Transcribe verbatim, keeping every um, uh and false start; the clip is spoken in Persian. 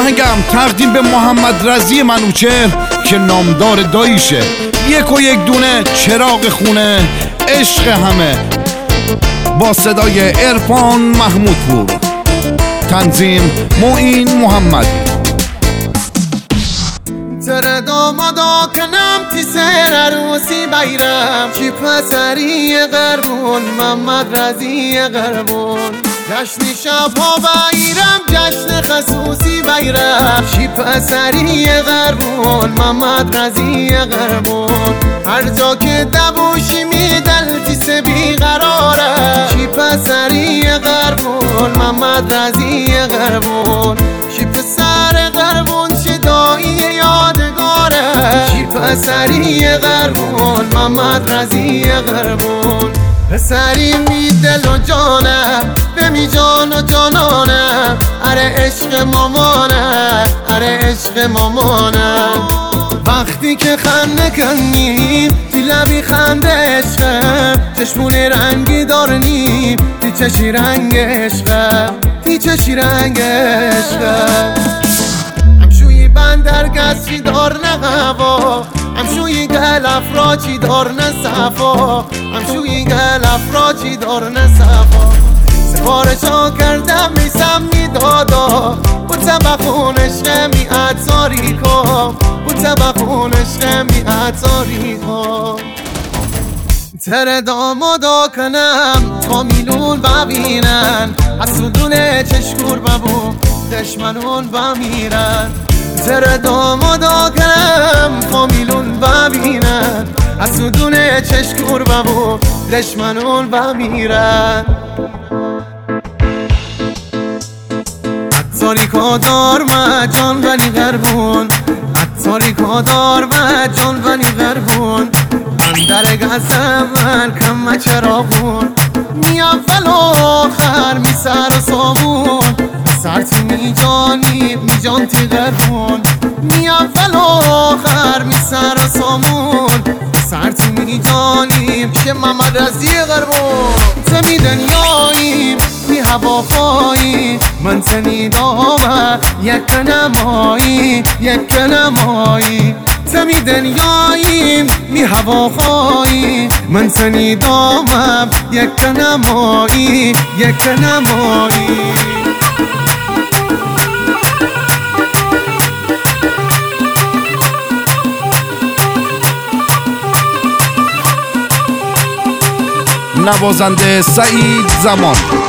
آهنگم تقدیم به محمد رضی منوچهر که نامدار داییشه. یک و یک دونه چراغ خونه، عشق همه، با صدای عرفان محمودپور، تنظیم معین محمدی. تر دامادا کنم تی سر عروسی بیرم، چی پسری قربون محمد رضی قربون. جشن شبها بیرم، جشن خصوصی بیرم، چی پسری قربون محمد رضی قربون. هر جا که دبوشی می دلتیس بیقراره، چی پسری قربون محمد رضی قربون. چی پسر قربون چی دایی یادگاره، چی پسری قربون محمد رضی قربون. پسری می دل و جانم، بمی جان و جانانم، اره عشق مامانم، اره عشق مامانم. وقتی که خنده کنیم تی لبی خنده عشقم، چشمون رنگی دارنیم تی چشی رنگ عشقم، تی چشی رنگ عشقم. همشوی بندر گسری دار نقوا، همشوی گل افراچی دار نصفا، همشوی گل افراچی دار نصفا. سفارشا کردم میسم میدادا، بودم بخون عشق می اتاری کن، بودم بخون عشق می اتاری کن. تر دامادا کنم تا میلون ببینن، حسودون چشکور ببو دشمنون بمیرن. تر دامادا کنم تا میلون ببینن، حسودون چشکور ببو دشمنون بمیرن. عطاری کادار و جان بنی غربون، عطاری کادار و جان بنی غربون. بندر گزم من کم چراغون، می اول آخر می سر صابون. سرتی می جانی می جان تی غربون، می اول آخر می سر صابون. سرتی می جانی میشه محمد رضی غربون. زمی دنیاییم می هوا خواهی، من سنی دامه یک نمایی، یک نمایی. زمی دنیاییم می هوا خواهی، من سنی دامم یک نمایی، یک نمایی. نوازنده سعید زمان.